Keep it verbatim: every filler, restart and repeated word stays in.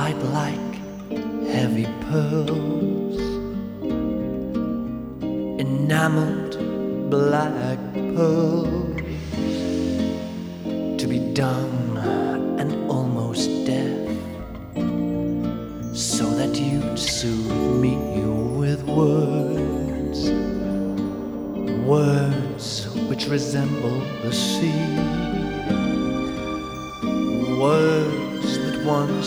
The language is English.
I'd like heavy pearls, enameled black pearls, to be dumb and almost deaf, so that you'd soothe me with words, words which resemble the sea, words that once